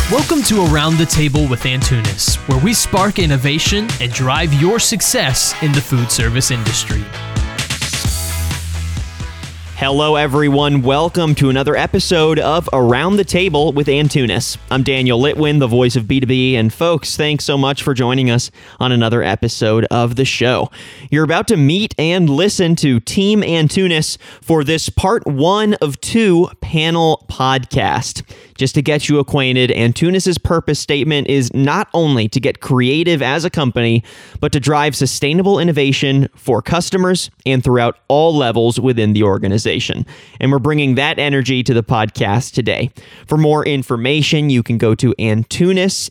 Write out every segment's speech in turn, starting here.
Welcome to Around the Table with Antunes, where we spark innovation and drive your success in the food service industry. Hello, everyone. Welcome to another episode of Around the Table with Antunes. I'm Daniel Litwin, the voice of B2B, and folks, thanks so much for joining us on another episode of the show. You're about to meet and listen to Team Antunes for this part 1 of 2 panel podcast. Just to get you acquainted, Antunes' purpose statement is not only to get creative as a company, but to drive sustainable innovation for customers and throughout all levels within the organization. And we're bringing that energy to the podcast today. For more information, you can go to Antunes,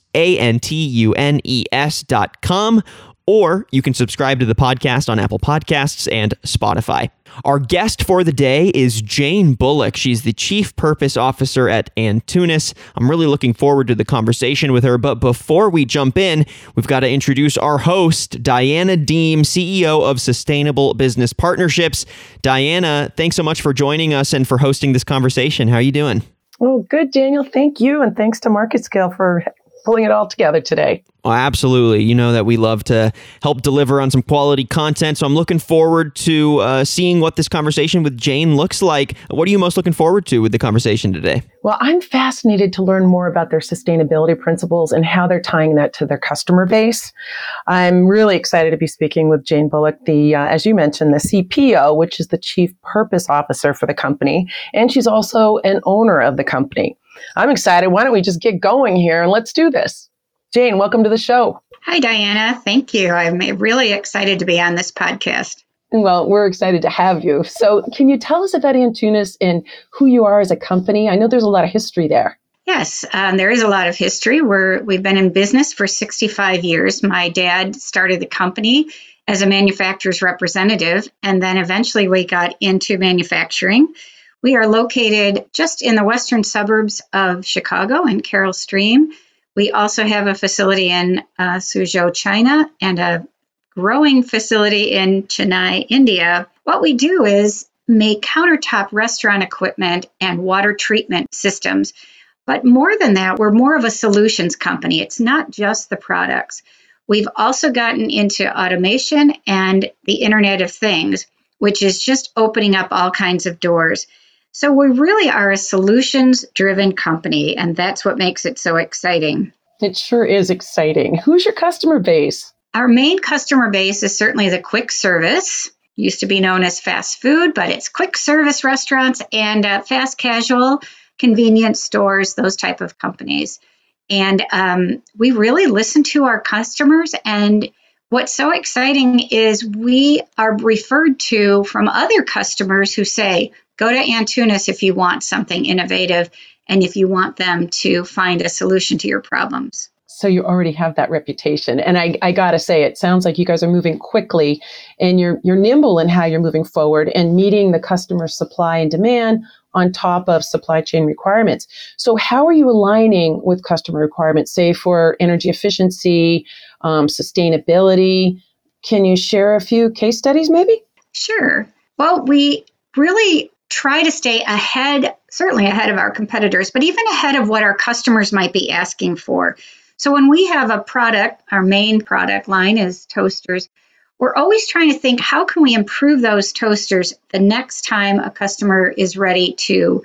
ANTUNES.com, or you can subscribe to the podcast on Apple Podcasts and Spotify. Our guest for the day is Jane Bullock. She's the Chief Purpose Officer at Antunes. I'm really looking forward to the conversation with her. But before we jump in, we've got to introduce our host, Diana Deem, CEO of Sustainable Business Partnerships. Diana, thanks so much for joining us and for hosting this conversation. How are you doing? Oh, good, Daniel. Thank you. And thanks to MarketScale for pulling it all together today. Oh, absolutely. You know that we love to help deliver on some quality content. So I'm looking forward to seeing what this conversation with Jane looks like. What are you most looking forward to with the conversation today? Well, I'm fascinated to learn more about their sustainability principles and how they're tying that to their customer base. I'm really excited to be speaking with Jane Bullock, as you mentioned, the CPO, which is the Chief Purpose Officer for the company. And she's also an owner of the company. I'm excited. Why don't we just get going here and let's do this? Jane, welcome to the show. Hi, Diana. Thank you. I'm really excited to be on this podcast. Well, we're excited to have you. So can you tell us about Antunes and who you are as a company? I know there's a lot of history there. Yes, there is a lot of history. We've been in business for 65 years. My dad started the company as a manufacturer's representative, and then eventually we got into manufacturing. We are located just in the western suburbs of Chicago in Carroll Stream. We also have a facility in Suzhou, China, and a growing facility in Chennai, India. What we do is make countertop restaurant equipment and water treatment systems. But more than that, we're more of a solutions company. It's not just the products. We've also gotten into automation and the Internet of Things, which is just opening up all kinds of doors. So we really are a solutions-driven company, and that's what makes it so exciting. It sure is exciting. Who's your customer base? Our main customer base is certainly the quick service. Used to be known as fast food, but it's quick service restaurants and fast casual, convenience stores, those type of companies. And we really listen to our customers, and what's so exciting is we are referred to from other customers who say, go to Antunes if you want something innovative and if you want them to find a solution to your problems. So you already have that reputation. And I got to say, it sounds like you guys are moving quickly and you're nimble in how you're moving forward and meeting the customer supply and demand on top of supply chain requirements. So how are you aligning with customer requirements, say for energy efficiency, sustainability? Can you share a few case studies maybe? Sure. Well, we really try to stay ahead, certainly ahead of our competitors, but even ahead of what our customers might be asking for. So when we have a product, our main product line is toasters, we're always trying to think, how can we improve those toasters the next time a customer is ready to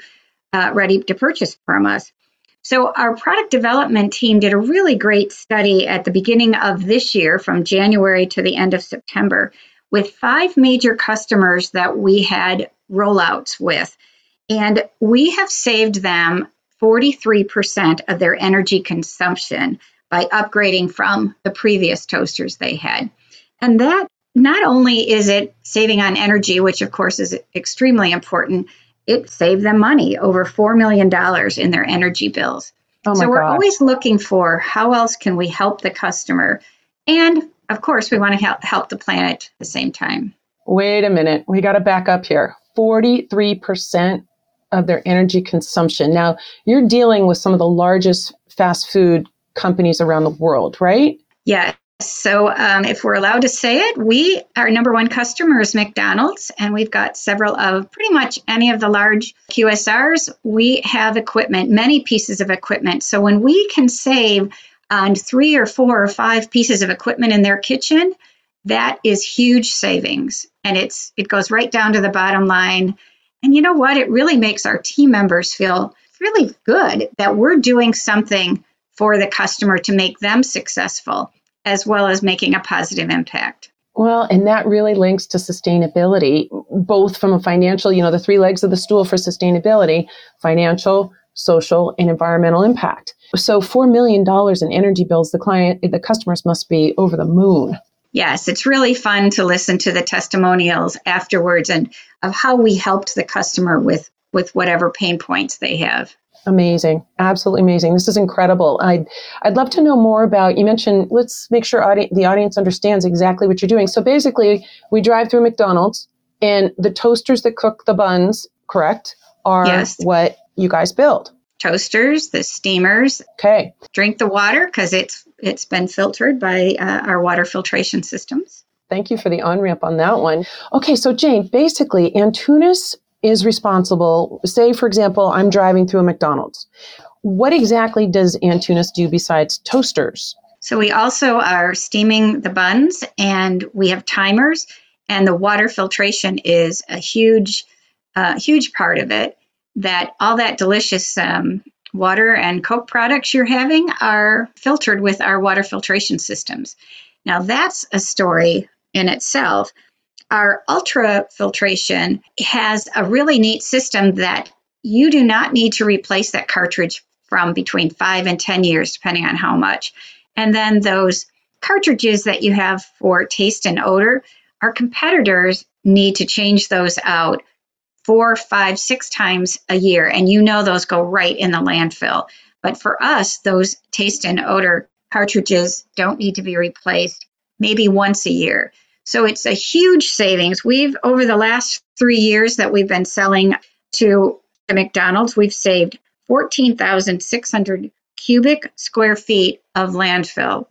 purchase from us? So our product development team did a really great study at the beginning of this year, from January to the end of September, with 5 major customers that we had rollouts with. And we have saved them 43% of their energy consumption by upgrading from the previous toasters they had. And that not only is it saving on energy, which of course is extremely important, it saved them money, over $4 million in their energy bills. So we're always looking for how else can we help the customer. And of course, we want to help the planet at the same time. Wait a minute. We got to back up here. 43% of their energy consumption. Now, you're dealing with some of the largest fast food companies around the world, right? Yeah, So if we're allowed to say it, our number one customer is McDonald's, and we've got several of pretty much any of the large QSRs. We have equipment, many pieces of equipment. So when we can save on 3 or 4 or 5 pieces of equipment in their kitchen, that is huge savings. And it goes right down to the bottom line. And you know what? It really makes our team members feel really good that we're doing something for the customer to make them successful, as well as making a positive impact. Well, and that really links to sustainability, both from a financial, the 3 legs of the stool for sustainability: financial, social, and environmental impact. So $4 million in energy bills, the customers must be over the moon. Yes, it's really fun to listen to the testimonials afterwards and of how we helped the customer with whatever pain points they have. Amazing. Absolutely amazing. This is incredible. I'd love to know more about, you mentioned, let's make sure the audience understands exactly what you're doing. So basically, we drive through McDonald's, and the toasters that cook the buns, correct, are what you guys build. Toasters, the steamers. Okay. Drink the water because it's been filtered by our water filtration systems. Thank you for the on-ramp on that one. Okay, so Jane, basically, Antunes is responsible. Say, for example, I'm driving through a McDonald's. What exactly does Antunes do besides toasters? So we also are steaming the buns, and we have timers, and the water filtration is a huge part of it. That all that delicious water and Coke products you're having are filtered with our water filtration systems. Now that's a story in itself. Our ultra filtration has a really neat system that you do not need to replace that cartridge from between 5 and 10 years, depending on how much. And then those cartridges that you have for taste and odor, our competitors need to change those out 4, 5, 6 times a year. And those go right in the landfill. But for us, those taste and odor cartridges don't need to be replaced maybe once a year. So it's a huge savings. Over the last 3 years that we've been selling to the McDonald's, we've saved 14,600 cubic square feet of landfill.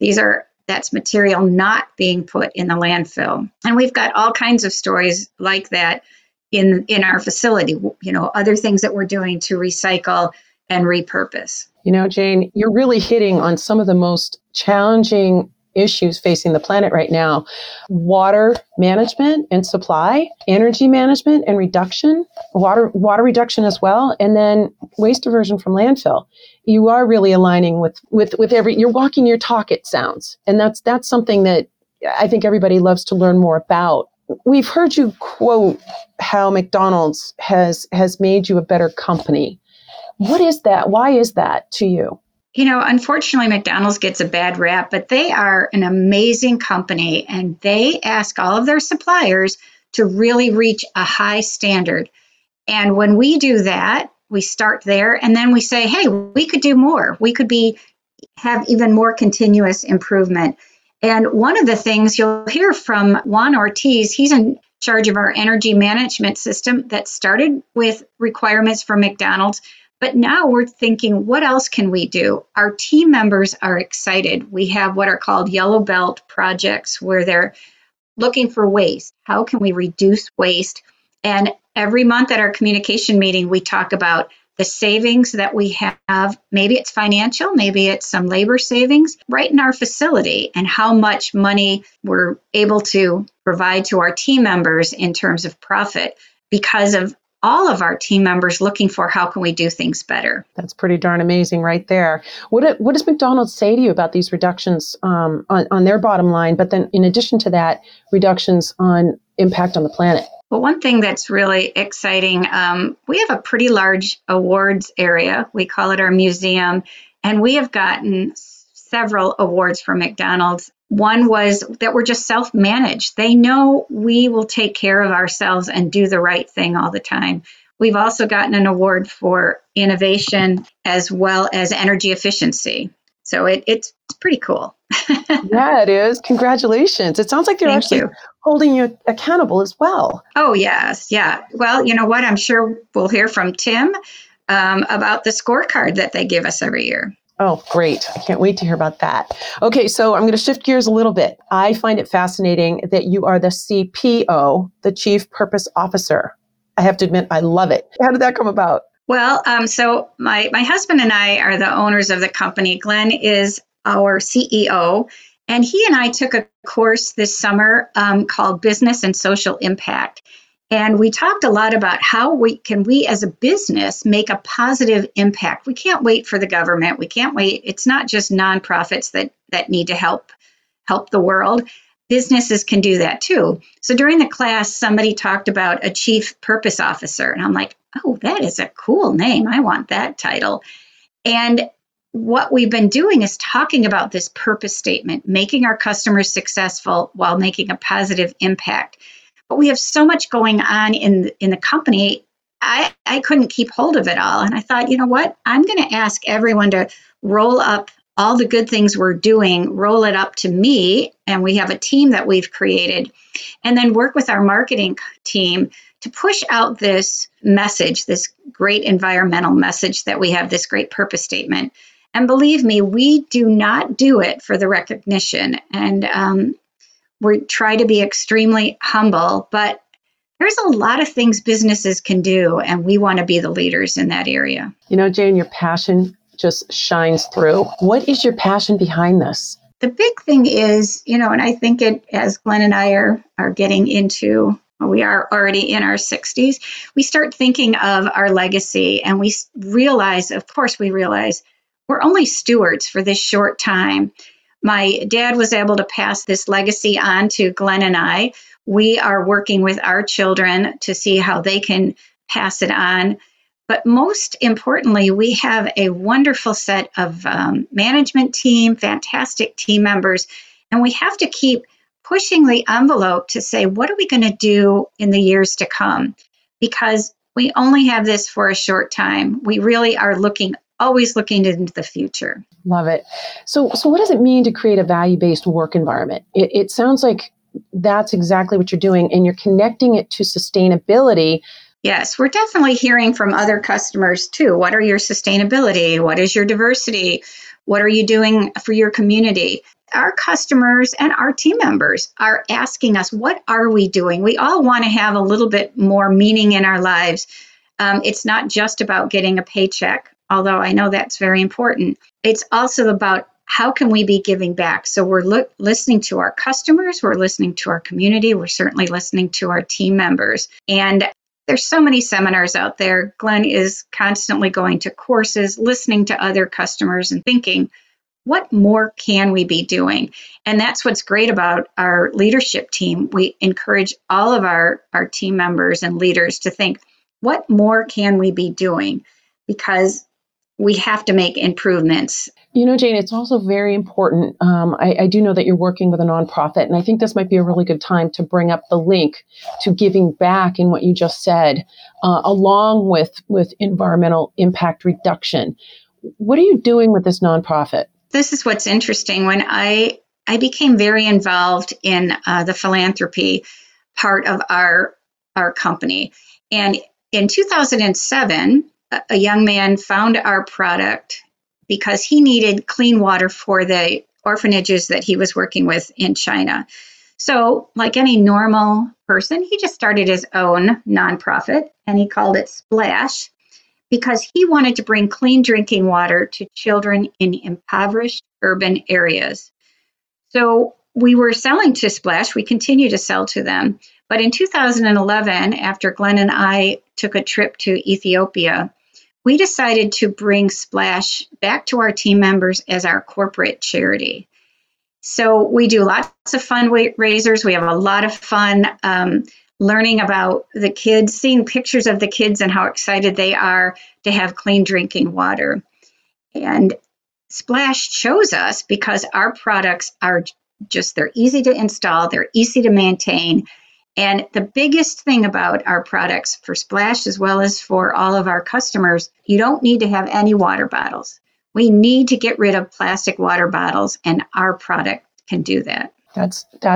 That's material not being put in the landfill. And we've got all kinds of stories like that in our facility, other things that we're doing to recycle and repurpose. Jane, you're really hitting on some of the most challenging issues facing the planet right now: water management and supply, energy management and reduction, water reduction as well, and then waste diversion from landfill. You are really aligning with you're walking your talk, it sounds. And that's something that I think everybody loves to learn more about. We've heard you quote how McDonald's has made you a better company. What is that? Why is that to you? Unfortunately, McDonald's gets a bad rap, but they are an amazing company, and they ask all of their suppliers to really reach a high standard. And when we do that, we start there, and then we say, hey, we could do more. We could have even more continuous improvement. And one of the things you'll hear from Juan Ortiz, he's in charge of our energy management system that started with requirements for McDonald's. But now we're thinking, what else can we do? Our team members are excited. We have what are called yellow belt projects where they're looking for waste. How can we reduce waste? And every month at our communication meeting, we talk about the savings that we have. Maybe it's financial, maybe it's some labor savings right in our facility, and how much money we're able to provide to our team members in terms of profit because of all of our team members looking for how can we do things better. That's pretty darn amazing right there. What does McDonald's say to you about these reductions on their bottom line, but then in addition to that, reductions on impact on the planet? Well, one thing that's really exciting, we have a pretty large awards area. We call it our museum, and we have gotten several awards from McDonald's. One was that we're just self-managed. They know we will take care of ourselves and do the right thing all the time. We've also gotten an award for innovation as well as energy efficiency. So it's pretty cool. Yeah, it is. Congratulations. It sounds like they're actually holding you accountable as well. Oh, yes. Yeah. Well, you know what? I'm sure we'll hear from Tim about the scorecard that they give us every year. Oh, great. I can't wait to hear about that. Okay, so I'm going to shift gears a little bit. I find it fascinating that you are the CPO, the Chief Purpose Officer. I have to admit, I love it. How did that come about? Well, so my husband and I are the owners of the company. Glenn is our CEO, and he and I took a course this summer called Business and Social Impact. And we talked a lot about how we as a business make a positive impact. We can't wait for the government. We can't wait. It's not just nonprofits that need to help the world. Businesses can do that too. So during the class, somebody talked about a chief purpose officer. And I'm like, oh, that is a cool name. I want that title. And what we've been doing is talking about this purpose statement, making our customers successful while making a positive impact. But we have so much going on in the company, I couldn't keep hold of it all. And I thought, you know what? I'm going to ask everyone to roll up all the good things we're doing, roll it up to me. And we have a team that we've created, and then work with our marketing team to push out this message, this great environmental message that we have, this great purpose statement. And believe me, we do not do it for the recognition. And we try to be extremely humble, but there's a lot of things businesses can do, and we want to be the leaders in that area. You know, Jane, your passion just shines through. What is your passion behind this? The big thing is, and I think as Glenn and I are getting into, we are already in our 60s, we start thinking of our legacy, and we realize we're only stewards for this short time. My dad was able to pass this legacy on to Glenn and I. We are working with our children to see how they can pass it on. But most importantly, we have a wonderful set of management team, fantastic team members, and we have to keep pushing the envelope to say, what are we going to do in the years to come? Because we only have this for a short time. We really are always looking into the future. Love it. So what does it mean to create a value-based work environment? It sounds like that's exactly what you're doing, and you're connecting it to sustainability. Yes, we're definitely hearing from other customers too. What are your sustainability? What is your diversity? What are you doing for your community? Our customers and our team members are asking us, what are we doing? We all want to have a little bit more meaning in our lives. It's not just about getting a paycheck, although I know that's very important. It's also about how can we be giving back? So we're listening to our customers, we're listening to our community, we're certainly listening to our team members. And there's so many seminars out there. Glenn is constantly going to courses, listening to other customers and thinking, what more can we be doing? And that's what's great about our leadership team. We encourage all of our team members and leaders to think, what more can we be doing? Because we have to make improvements. You know, Jane, it's also very important. I do know that you're working with a nonprofit, and I think this might be a really good time to bring up the link to giving back in what you just said, along with environmental impact reduction. What are you doing with this nonprofit? This is what's interesting. When I became very involved in the philanthropy part of our company, and in 2007, a young man found our product because he needed clean water for the orphanages that he was working with in China. So, like any normal person, he just started his own nonprofit, and he called it Splash because he wanted to bring clean drinking water to children in impoverished urban areas. So we were selling to Splash. We continue to sell to them. But in 2011, after Glenn and I took a trip to Ethiopia, we decided to bring Splash back to our team members as our corporate charity. So we do lots of fundraisers. We have a lot of fun learning about the kids, seeing pictures of the kids and how excited they are to have clean drinking water. And Splash chose us because our products are they're easy to install, they're easy to maintain. And the biggest thing about our products for Splash, as well as for all of our customers, you don't need to have any water bottles. We need to get rid of plastic water bottles, and our product can do that. That's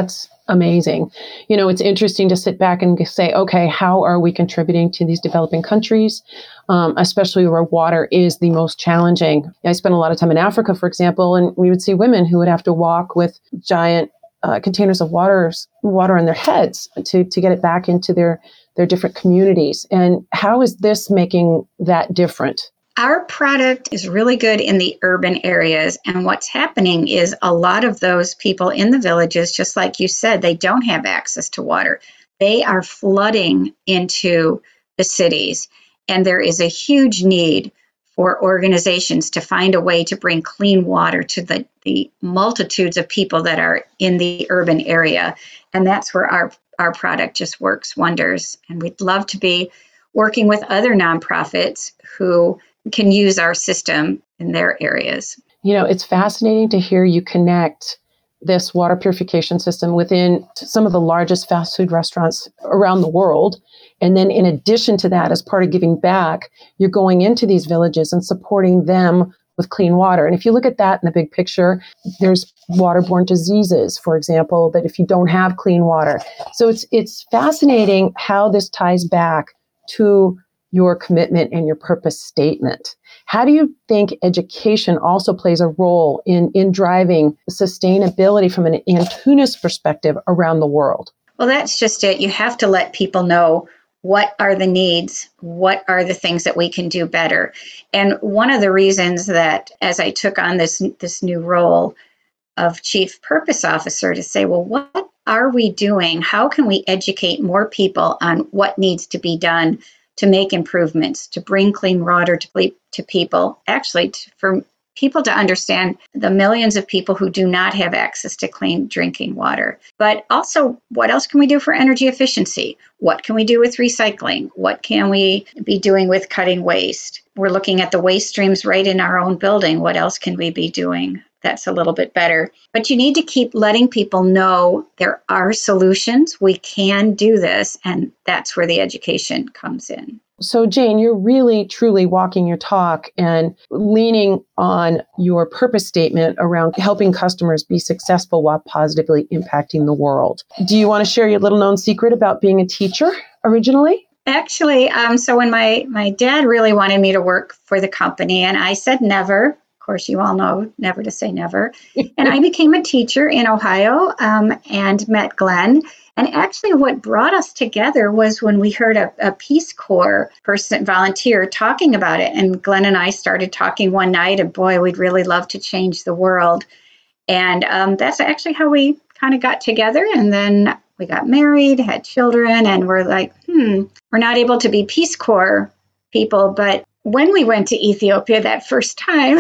amazing. It's interesting to sit back and say, okay, how are we contributing to these developing countries, especially where water is the most challenging? I spent a lot of time in Africa, for example, and we would see women who would have to walk with giant containers of water on their heads to get it back into their different communities. And how is this making that different? Our product is really good in the urban areas. And what's happening is a lot of those people in the villages, just like you said, they don't have access to water. They are flooding into the cities. And there is a huge need for organizations to find a way to bring clean water to the multitudes of people that are in the urban area. And that's where our product just works wonders. And we'd love to be working with other nonprofits who can use our system in their areas. It's fascinating to hear you connect this water purification system within some of the largest fast food restaurants around the world. And then in addition to that, as part of giving back, you're going into these villages and supporting them with clean water. And if you look at that in the big picture, there's waterborne diseases, for example, that if you don't have clean water. So it's fascinating how this ties back to your commitment and your purpose statement. How do you think education also plays a role in driving sustainability from an Antunes perspective around the world? Well, that's just it. You have to let people know what are the needs, what are the things that we can do better. And one of the reasons that as I took on this new role of Chief Purpose Officer to say, well, what are we doing? How can we educate more people on what needs to be done to make improvements, to bring clean water to people, for people to understand the millions of people who do not have access to clean drinking water. But also, what else can we do for energy efficiency? What can we do with recycling? What can we be doing with cutting waste? We're looking at the waste streams right in our own building. What else can we be doing that's a little bit better? But you need to keep letting people know there are solutions. We can do this, and that's where the education comes in. So Jane, you're really, truly walking your talk and leaning on your purpose statement around helping customers be successful while positively impacting the world. Do you want to share your little known secret about being a teacher originally? Actually, so when my dad really wanted me to work for the company, and I said never. Of course, you all know never to say never. And I became a teacher in Ohio and met Glenn. And actually what brought us together was when we heard a Peace Corps volunteer talking about it. And Glenn and I started talking one night, and boy, we'd really love to change the world. And that's actually how we kind of got together. And then we got married, had children, and we're like, we're not able to be Peace Corps people. But when we went to Ethiopia that first time,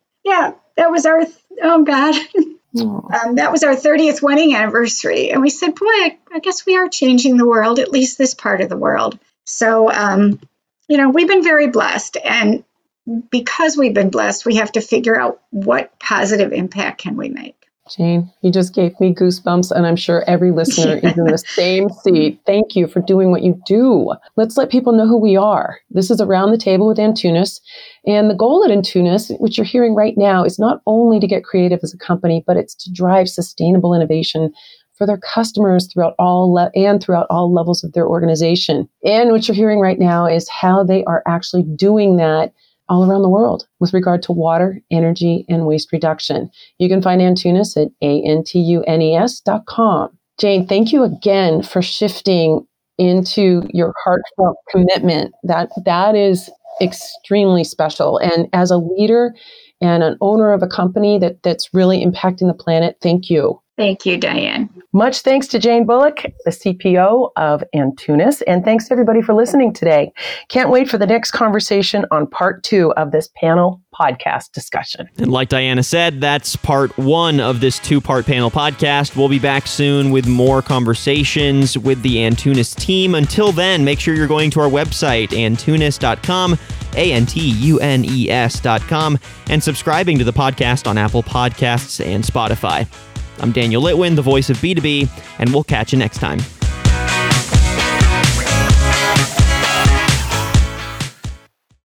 that was our, that was our 30th wedding anniversary. And we said, boy, I guess we are changing the world, at least this part of the world. So, we've been very blessed. And because we've been blessed, we have to figure out what positive impact can we make. Jane, you just gave me goosebumps, and I'm sure every listener is in the same seat. Thank you for doing what you do. Let's let people know who we are. This is Around the Table with Antunes, and the goal at Antunes, which you're hearing right now, is not only to get creative as a company, but it's to drive sustainable innovation for their customers throughout all levels of their organization. And what you're hearing right now is how they are actually doing that all around the world with regard to water, energy, and waste reduction. You can find Antunes at antunes.com. Jane, thank you again for shifting into your heartfelt commitment. That is extremely special. And as a leader and an owner of a company that's really impacting the planet, thank you. Thank you, Diane. Much thanks to Jane Bullock, the CPO of Antunes, and thanks to everybody for listening today. Can't wait for the next conversation on part 2 of this panel podcast discussion. And like Diana said, that's part 1 of this 2-part panel podcast. We'll be back soon with more conversations with the Antunes team. Until then, make sure you're going to our website, antunes.com, ANTUNES.com, and subscribing to the podcast on Apple Podcasts and Spotify. I'm Daniel Litwin, the voice of B2B, and we'll catch you next time.